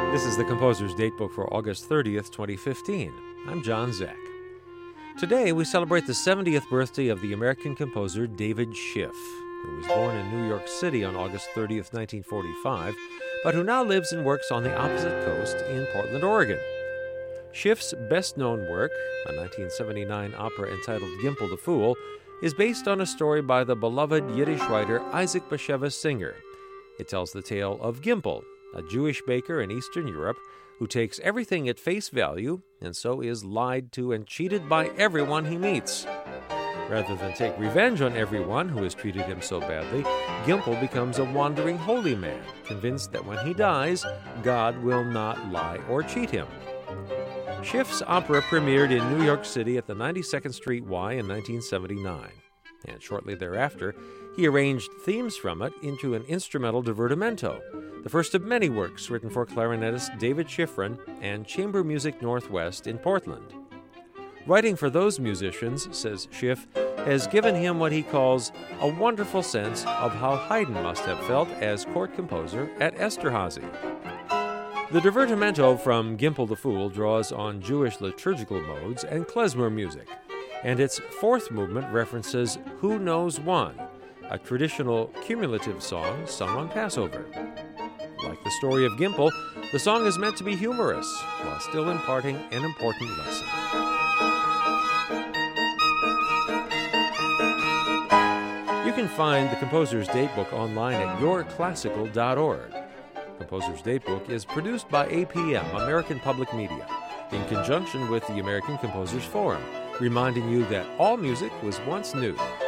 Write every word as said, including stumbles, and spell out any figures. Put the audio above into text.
This is the Composer's Datebook for August thirtieth, twenty fifteen. I'm John Zach. Today we celebrate the seventieth birthday of the American composer David Schiff, who was born in New York City on August thirtieth, nineteen forty-five, but who now lives and works on the opposite coast in Portland, Oregon. Schiff's best-known work, a nineteen seventy-nine opera entitled Gimpel the Fool, is based on a story by the beloved Yiddish writer Isaac Bashevis Singer. It tells the tale of Gimpel, a Jewish baker in Eastern Europe who takes everything at face value and so is lied to and cheated by everyone he meets. Rather than take revenge on everyone who has treated him so badly, Gimpel becomes a wandering holy man, convinced that when he dies, God will not lie or cheat him. Schiff's opera premiered in New York City at the ninety-second Street Y in nineteen seventy-nine, and shortly thereafter, he arranged themes from it into an instrumental divertimento, the first of many works written for clarinetist David Schifrin and Chamber Music Northwest in Portland. Writing for those musicians, says Schiff, has given him what he calls a wonderful sense of how Haydn must have felt as court composer at Esterhazy. The divertimento from Gimpel the Fool draws on Jewish liturgical modes and klezmer music, and its fourth movement references Who Knows One, a traditional cumulative song sung on Passover. Like the story of Gimpel, the song is meant to be humorous while still imparting an important lesson. You can find the Composer's Datebook online at your classical dot org. Composer's Datebook is produced by A P M, American Public Media, in conjunction with the American Composers Forum, reminding you that all music was once new.